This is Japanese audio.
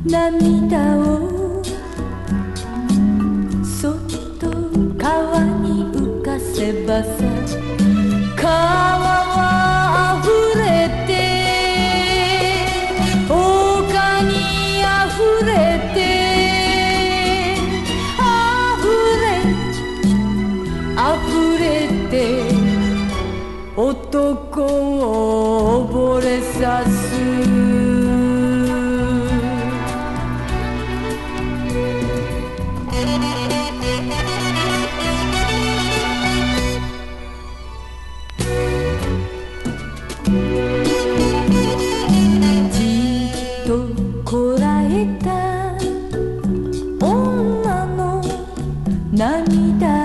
涙をそっと川に浮かせばさ、川は溢れて丘に溢れて溢れて男を溺れさす。じっとこらえた女の涙